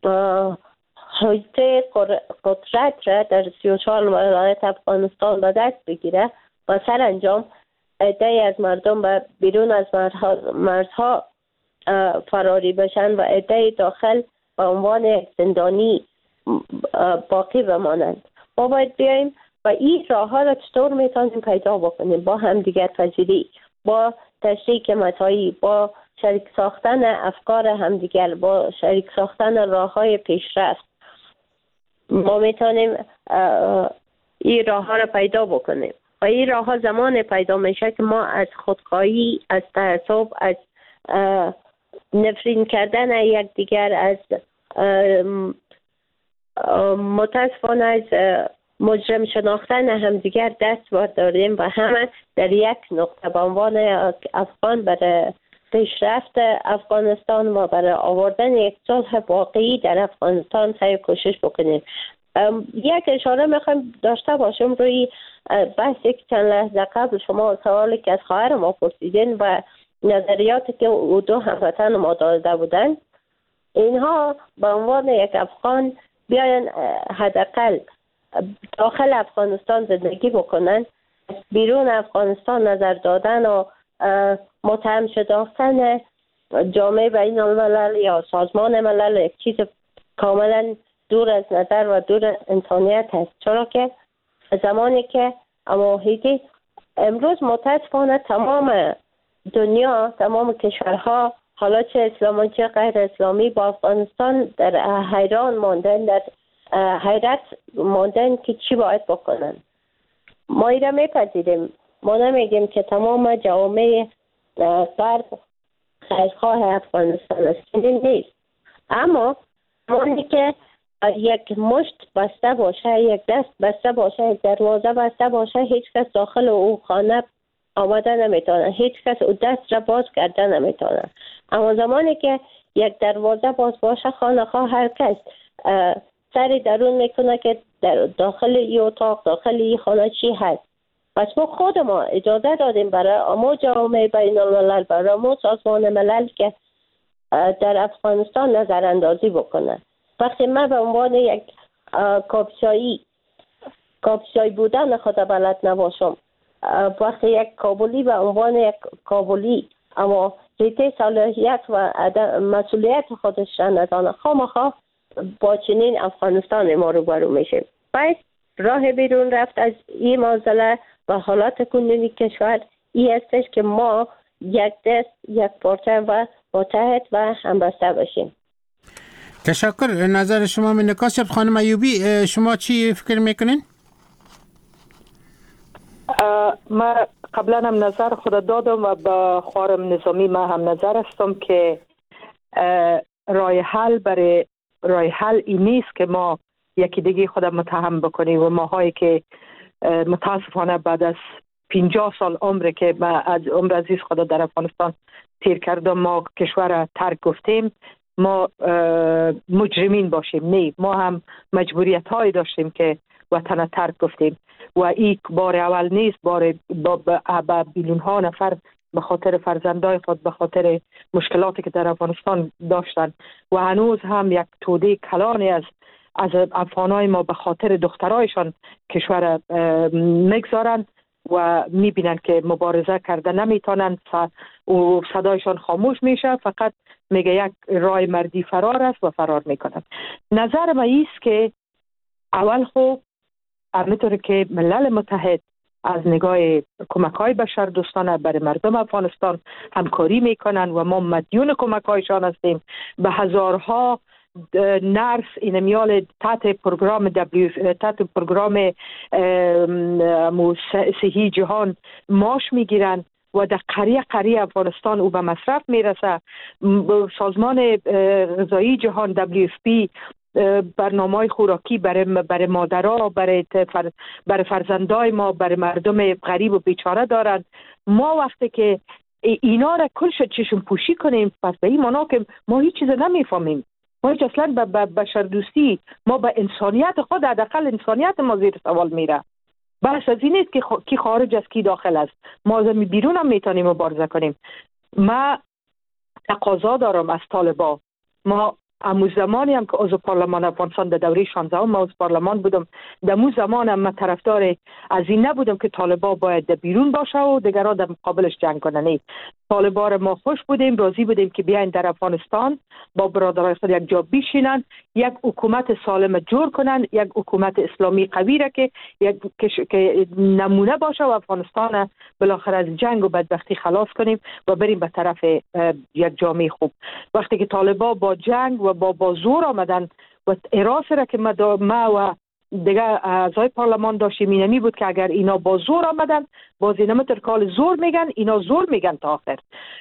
E: حوزه قدرت را در سی و چهار ولایت افغانستان به دست بگیره و سرانجام عده‌ای از مردم به بیرون از مرزها فراری بشن و عده‌ای داخل به عنوان یک زندانی باقی بمانند. ما باید بیاییم و این راه ها را چطور میتونیم پیدا بکنیم؟ با همدیگر پذیری، با تشریک متاعی، با شریک ساختن افکار همدیگر، با شریک ساختن راه های پیشرفت ما میتونیم این راه ها را پیدا بکنیم. و این راه ها زمان پیدا میشه که ما از خودخواهی، از تعصب، از نفرین کردن یک دیگر، از متاسفانه از مجرم شناختن همدیگر دست برداریم و همه در یک نقطه به عنوان افغان برای پیشرفت افغانستان و برای آوردن یک صلح واقعی در افغانستان سعی کوشش بکنیم. یک اشاره میخوایم داشته باشیم روی بحثی که چند لحظه قبل شما سوالی که از خواهر ما پرسیدین و نظریاتی که او دو هموطن ما داده بودن، اینها به عنوان یک افغان بیاین حداقل داخل افغانستان زندگی بکنن، بیرون افغانستان نظر دادن و متهم شداختن جامعه بین الملل یا سازمان ملل یک چیز کاملا دور از نظر و دور از انسانیت هست. چرا که زمانی که اماهیدی امروز متاسفانه تمام دنیا، تمام کشورها، حالا چه اسلامی چه غیر اسلامی، با افغانستان در حیران ماندن، در حیرت ماندن که چی باید بکنن. ما ایره میپذیریم. ما نمیگیم که تمام جوامع غرب خیرخواه افغانستان است، این نیست. اما مانی که یک مشت بسته باشه، یک دست بسته باشه، یک دروازه بسته باشه، هیچ کس داخل او خانه آمده نمیتونه، هیچ کس او دست را باز کرده نمیتونه. اما زمانی که یک دروازه باز باشه، خانه خواه هر کس سری درون میکنه که در داخل این اتاق، داخل این خانه چی هست. پس ما خود ما اجازه دادیم برای امو جامعه بین الملل، برای امو سازمان ملل که در افغانستان نظر اندازی بکنه. وقتی من به عنوان یک کاپیسایی کاپیسایی بودن خود بلد نباشم، وقتی یک کابلی به عنوان یک کابلی اما ریته صلاحیت و مسئولیت خودش را ندانه، خامخا با چنین افغانستان ما رو برو میشه. پس راه بیرون رفت از این معضله و حالات کنونی کشور این استش که ما یک دست، یک پارچه و متحد و همبسته باشیم.
D: تشکر. نظر شما من نکاس شد. خانم ایوبی، شما چی فکر میکنین؟
B: ما قبلا هم نظر خود دادم و با خوارم نظامی ما هم نظر هستم که رای حل برای رای حل این نیست که ما یکی دیگه خود متهم بکنیم و ماهایی که متاسفانه بعد از پنجاه سال عمر که ما از عمر عزیز خدا در افغانستان تیر کردم، ما کشور ترک گفتیم، ما مجرمین باشیم. نه، ما هم مجبوریت هایی داشتیم که وطن ترک گفتیم و این بار اول نیست، بار با, با بیلون ها نفر به خاطر فرزندای خود، به خاطر مشکلاتی که در افغانستان داشتن و هنوز هم یک توده کلانی از از افغانای ما به خاطر دخترایشان کشور میگذارن و میبینن که مبارزه کرده نمیتونن و صدایشان خاموش میشه، فقط میگه یک رای مردی فرار است و فرار میکنن. نظر ما ایست که اول خوب همینطور که ملل متحد از نگاه کمک‌های بشردوستانه برای مردم افغانستان همکاری میکنن و ما مدیون کمک‌هایشان هستیم. به هزارها نرس این میال تحت پروگرام دبلیو تحت پروگرام صحی جهان معاش میگیرن و در قریه قریه افغانستان او به مصرف میرسه. سازمان غذایی جهان دبلیو اف پی برنامه‌های خوراکی برای برای مادرها، برای فر برای فرزندای ما، برای مردم غریب و بیچاره دارن. ما وقتی که اینا را کلش چشم پوشی کنیم، پس به این معنا که ما هیچ چیز نمیفهمیم. ما هیچ اصلا به بشردوستی، ما به انسانیت خود، حداقل انسانیت ما زیر سوال میره. بحث از این نیست که کی خارج است کی داخل است. ما از بیرون هم میتونیم مبارزه کنیم. ما تقاضا دارم از طالبا. ما امو زمانی هم که عضو پارلمان افغانستان در دوره شانزده ما عضو پارلمان بودم، در امو زمان هم من طرفدار از این نبودم که طالبا باید در بیرون باشه و دیگران در مقابلش جنگ کنن. نه، طالبا ما خوش بودیم، راضی بودیم که بیاین در افغانستان با برادرای خود یک جا بشینن، یک حکومت سالم جور کنن، یک حکومت اسلامی قوی را که یک که نمونه باشه و افغانستان بالاخره از جنگ و بدبختی خلاص کنیم و بریم به طرف یک جامعه خوب. وقتی که طالبا با جنگ و با با زور آمدن و اراده را که ما و دیگه اعضای پارلمان داشتیم اینمی بود که اگر اینا با زور آمدن، باز اینا ترکال زور میگن، اینا زور میگن تا آخر.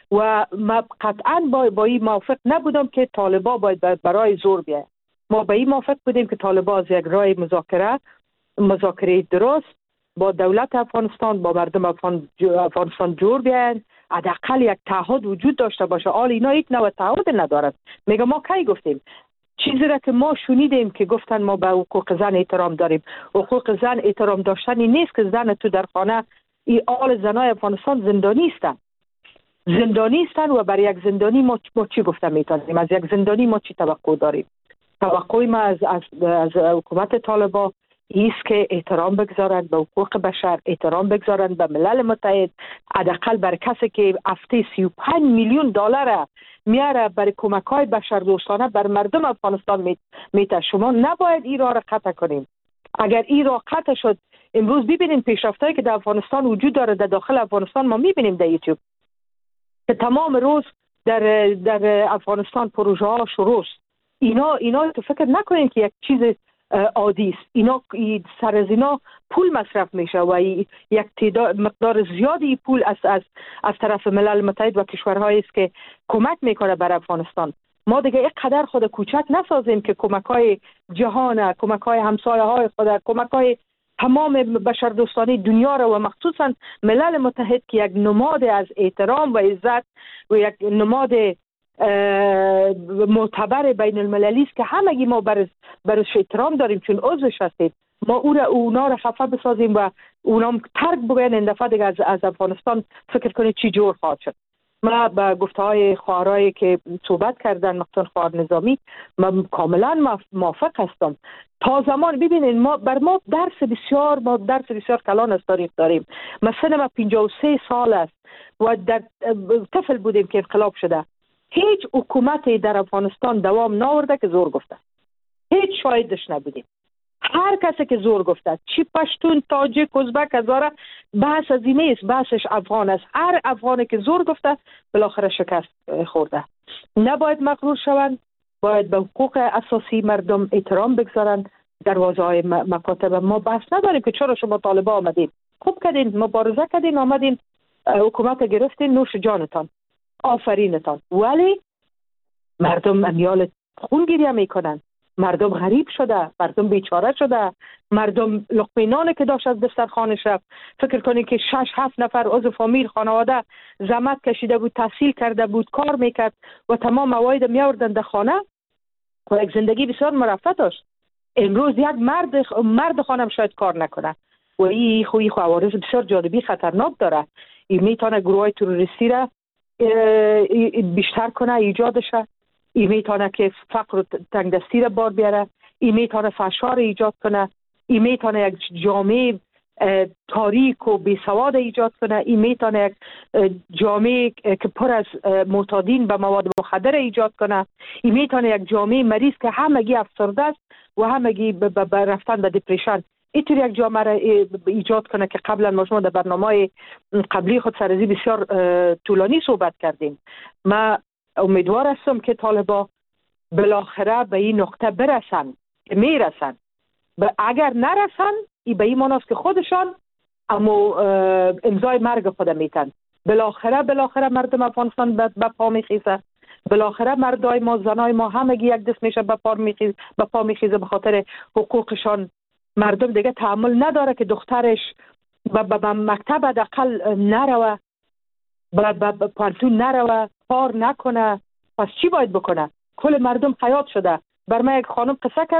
B: و ما قطعا با, با این موافق نبودم که طالبا باید برای زور بیاید. ما با این موافق بودیم که طالبا از یک راه مذاکره مذاکره درست با دولت افغانستان، با مردم افغانستان جور بیاین، حداقل یک تعهد وجود داشته باشه. آل اینا یک نوع تعهد ندارد. میگه ما کی گفتیم چیزی را که ما شنیدیم که گفتن ما به حقوق زن احترام داریم. حقوق زن احترام داشتنی نیست که زن تو در خانه، ای آل زنای افغانستان زندانی هستن زندانی هستن و برای یک زندانی ما, ما چی گفتم میتونیم؟ از یک زندانی ما چی توقع داریم؟ توقع ما از, از, از حکومت طالبا ایست که احترام بگذارند به حقوق بشر، احترام بگذارند به ملل متحد. حداقل برای کسی که هفته سی و پنج میلیون دلار میاره برای کمک‌های بشردوستانه بر مردم افغانستان میته، شما نباید این راه را قطع کنیم. اگر این راه قطع شد، امروز ببینیم پیشرفتایی که در افغانستان وجود داره، در داخل افغانستان ما میبینیم در یوتیوب که تمام روز در در افغانستان پروژه ها شروع است. اینا اینا تو فکر نکنین که یک چیز عادی است. اینا سر از اینا پول مصرف میشه و یک تعداد مقدار زیادی پول از از از طرف ملل متحد و کشورهایی است که کمک میکنه بر افغانستان. ما دیگه اینقدر خود کوچک نسازیم که کمک‌های جهان، کمک‌های همسایه‌های خود، کمک‌های تمام بشر دوستانی دنیا را و مخصوصا ملل متحد که یک نماد از احترام و عزت و یک نماد معتبر بین المللی است که همگی ما برش برش احترام داریم چون عضوش هستیم. ما او را اونا را خفه بسازیم و اونا ترک بگوین این دفعه دیگه از, از افغانستان فکر کنید چی جور خواهد شد. ما با گفته های خواهرایی که صحبت کردن مخصوصا خواهر نظامی من کاملا موافق هستم. تا زمان ببینید ما بر ما درس بسیار ما درس بسیار کلان از تاریخ داریم. مثلا ما پنجاه و سه سال است و در طفل بودیم که انقلاب شده. هیچ حکومتی در افغانستان دوام نآورده که زور گفته. هیچ شاهدش نبودیم. هر کسی که زور گفته، چی پشتون، تاجیک، ازبک، هزاره، بحث از اینه است، بحثش افغان است. هر افغانی که زور گفته بالاخره شکست خورده. نباید مغرور شوند، باید به حقوق اساسی مردم احترام بگذارند. دروازه های مکاتب ما بحث نداریم که چرا شما طالبان آمدین، خوب کردین، مبارزه کردین، آمدین حکومت گرفتین، نوش جانتان، آفرینتان. ولی مردم امیال خون گریه میکنن، مردم غریب شده، مردم بیچاره شده، مردم لقمه نانی که داشت از دسترخوانش رفت. فکر کنید که شش هفت نفر عضو فامیل خانواده زحمت کشیده بود، تحصیل کرده بود، کار میکرد و تمام مواید میاوردن در خانه و یک زندگی بسیار مرفه داشت. امروز یک مرد مرد خانم شاید کار نکنه و این خوی خوارز بسیار جانبی خطرناک داره. این میتونه گروه تروریستی را بیشتر کنه، ایجادش. این میتونه که فقر و تنگدستی را بار بیاره. این میتونه فشار ایجاد کنه. این میتونه یک جامعه تاریک و بیسواد ایجاد کنه. این میتونه یک جامعه که پر از معتادین به مواد مخدر ایجاد کنه. این میتونه یک جامعه مریض که همگی افسرده است و همگی به رفتن به دپرشن. اینطور یک جامعه را ایجاد کنه که قبلا ما شما در برنامه قبلی خود سرزی بسیار طولانی صحبت کردیم. ما امیدوار هستم که طالبان بالاخره به این نقطه برسن که میرسن. اگر نرسن این به این معناست که خودشان اما امضای مرگ خود میتن. بالاخره بالاخره مردم افغانستان به پا میخیزه. بالاخره مردای ما، زنای ما همگی یک دست میشه به پا میخیزه به پا میخیزه به خاطر حقوقشان. مردم دیگه تحمل نداره که دخترش به مکتب حداقل نروه، به پانتون نروه، کار نکنه. پس چی باید بکنه؟ کل مردم حیات شده. بر من یک خانم قصه کرد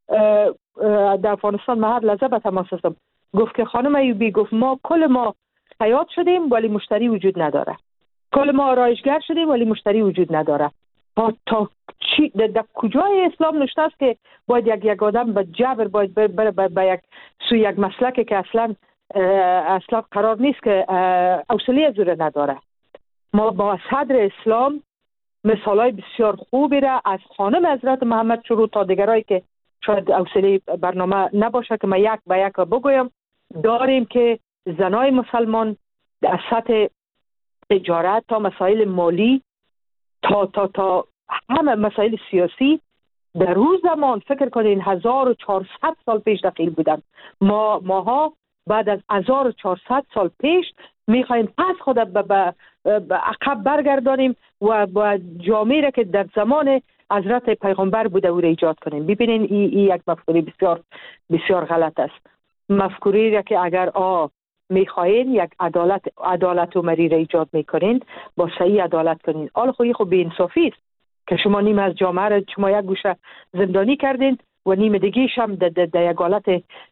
B: در افغانستان، من هر لحظه به تماس هستم. گفت که خانم ایوبی، گفت ما کل ما حیات شدیم ولی مشتری وجود نداره. کل ما آرایشگر شدیم ولی مشتری وجود نداره. تا تا چی در کجای اسلام نوشته است که باید یک یک آدم به جبر باید بره به یک سوی یک مسلکی که اصلا اصلا قرار نیست که حوصله از او نداره. ما با صدر اسلام مثالای بسیار خوبی را از خانم حضرت محمد شروع تا دیگرایی که شاید حوصله برنامه نباشه که من یک به یک بگویم داریم که زنای مسلمان در سطح تجارت تا مسائل مالی تا تا تا همه مسائل سیاسی در روز زمان فکر کنین هزار و چهارصد سال پیش دخیل بودن. ما ماها بعد از هزار و چهارصد سال پیش میخوایم پس خود به عقب برگردانیم و با جامعه را که در زمان حضرت پیغمبر بوده او را ایجاد کنیم. ببینین این ای یک مفکوره بسیار بسیار غلط است. مفکوره را که اگر آ میخواین یک عدالت عدالت عمری را ایجاد میکنین، با صحیح عدالت کنین. حال خویی خب بی‌انصافی است که شما نیم از جامعه را شما یک گوشه زندانی کردین و نیم دیگه‌اش هم در یک حالت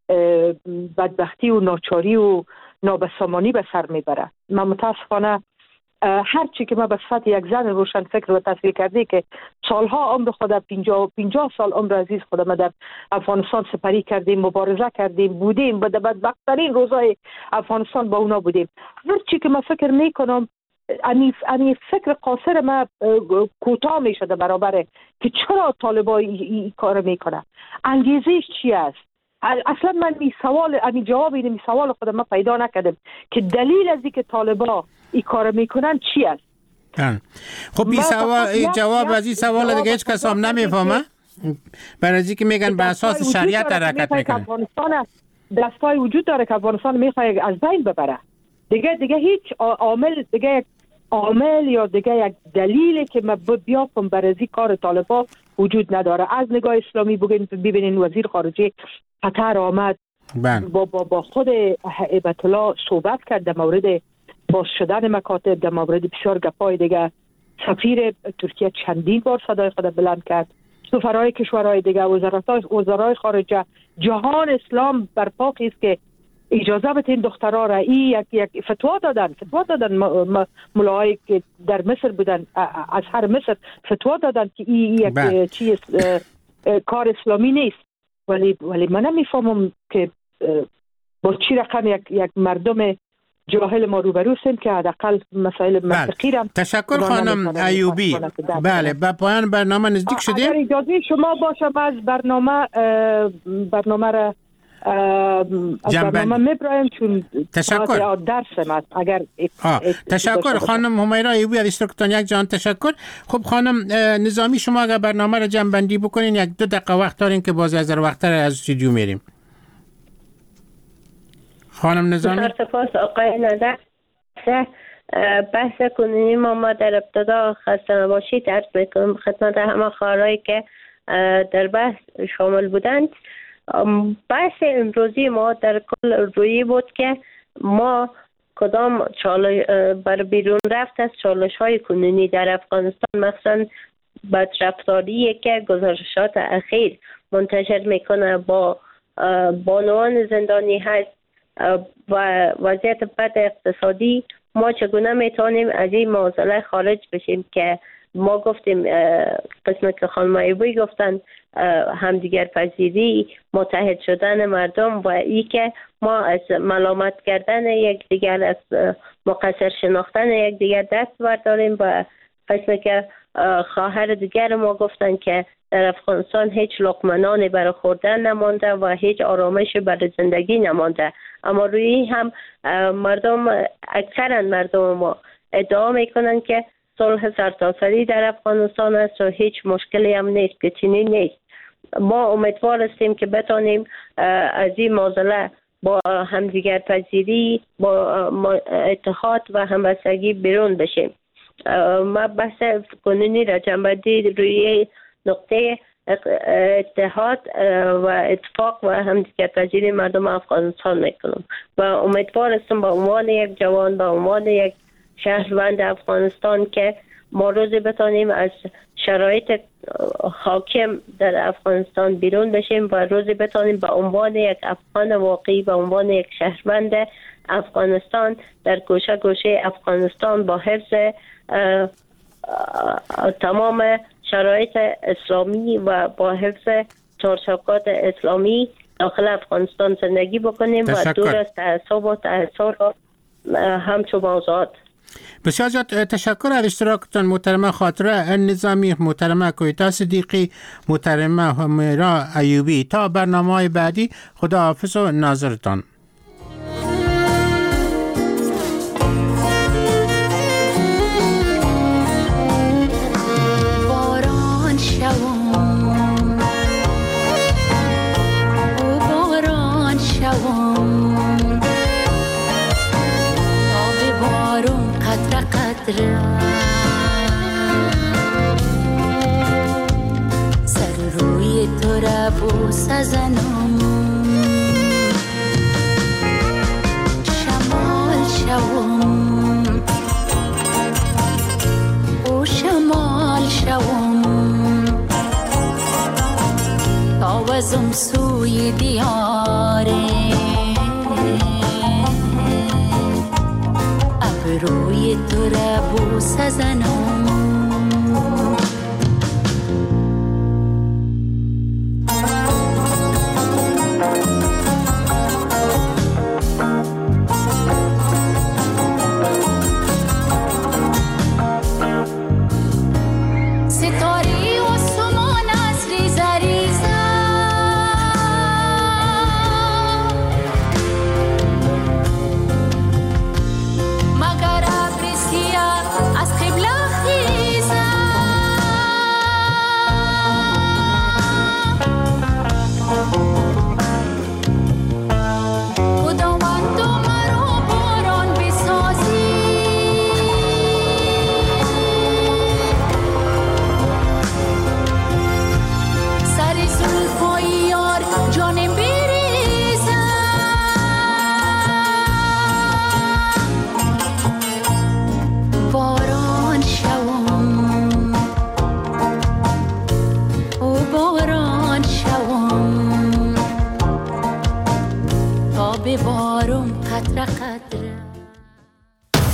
B: بدبختی و ناچاری و نابسامانی به سر میبره. من متاسفانه هر چی که ما به صفت یک زن روشن فکر و تحصیل کرده که سالها عمر خود پنجاه پنجاه سال عمر عزیز خود ما در افغانستان سپری کردیم، مبارزه کردیم، بودیم، به بدبخت‌ترین روزای افغانستان با اونا بودیم. هر چی که ما فکر میکنم انی انی فکر قاصر ما کوتاه میشه در برابر که چرا طالبان این کار میکنه، انگیزش چی است. اصلا من این سوال این جواب این سوال خود ما پیدا نکردم که دلیل از اینکه طالبان این کار میکنن چی است.
D: خب این سوال جواب از این سوال دیگه هیچ کس هم نمیفهمه. برای از که میگن به اساس شریعت حرکت میکنه.
B: افغانستان دستای وجود داره که افغانستان میخواد از بین ببره. دیگه دیگه هیچ عامل دیگه یک عامل یا دیگه یک دلیلی که ما بیافم برای از کار طالبان وجود نداره. از نگاه اسلامی ببینین وزیر خارجه قطر آمد با, با با خود هیبت الله صحبت کرد در مورد باز شدن مکاتب، در مورد بسیار گپای دیگه. سفیر ترکیه چندین بار صدای خود بلند کرد. سفرهای کشورهای دیگه، وزرای وزرای خارجه، جهان اسلام برپا است که اجازه بدین دخترها را. این یک یک فتوا دادن فتوا دادن مولایی که در مصر بودن، از هر مصر فتوا دادن که این یک چیز کار اسلامی نیست. ولی ولی من نمیفهمم که با چی رقم یک یک مردم جاهل ما روبرو هستیم که حداقل مسائل منطقی را.
D: تشکر خانم ایوبی. بله، به پایان برنامه نزدیک شدیم.
B: اگر اجازه شما باشم از برنامه برنامه را برنامه میبرایم چون
D: تشکر
B: درس است. اگر
D: تشکر خانم همیرا ایوبی از اشتراکتان یک جان تشکر. خب خانم نظامی، شما اگر برنامه را جمع بندی بکنین یک دو دقیقه وقت دارین که باز از وقت‌تر از استودیو میریم. خانم نظامی.
E: سپاس آقای نظر. بحث کنونی ما ما در ابتدا خسته نباشید عرض میکنم خدمت همه خواهرایی که در بحث شامل بودند. بحث امروزی ما در کل روی بود که ما کدام چالش بر بیرون رفت از چالش های کنونی در افغانستان، مثلا بدرفتاری که گزارشات اخیر منتشر میکنه با بانوان زندانی هست و وضعیت بد اقتصادی، ما چگونه میتونیم از این معضله خارج بشیم که ما گفتیم قسمت که خانم ایوبی گفتن همدیگر پذیری، متحد شدن مردم و ای که ما از ملامت کردن یک دیگر، از مقصر شناختن یک دیگر دست برداریم. و قسمت که خواهر دیگر ما گفتن که در افغانستان هیچ لقمه نانی برای خوردن نمانده و هیچ آرامش برای زندگی نمانده. اما روی هم مردم، اکثرا مردم ما ادعا میکنن که صلح سرتاسری در افغانستان است و هیچ مشکلی هم نیست که چنین نیست. ما امیدوار هستیم که بتانیم از این معضله با همدیگر پذیری، با اتحاد و همبستگی بیرون بشیم. ما بحث کنونی را جنبندی روی نقطه اتحاد و اتفاق و همدیگر پذیری مردم افغانستان میکنم و امیدوار هستم با عنوان یک جوان، با عنوان یک شهروند افغانستان که ما روزی بتانیم از شرایط حاکم در افغانستان بیرون بشیم و روزی بتانیم به عنوان یک افغان واقعی، به عنوان یک شهروند افغانستان در گوشه گوشه افغانستان با حفظ تمام شرایط اسلامی و با حفظ چارچوبات اسلامی داخل افغانستان زندگی بکنیم و دور از تعصب و تحصر همچو موضوعات.
D: بسیار زیاد تشکر از اشتراکتان محترمه خاطره نظامی، محترمه کویتا صدیقی، محترمه همیرا ایوبی. تا برنامه‌های بعدی خداحافظ و ناظرتان.
G: سر روی تو را بوس زنم، شمال شوم او شمال شوم، تاوزم سوی دیاره روی تو را بوس زنم.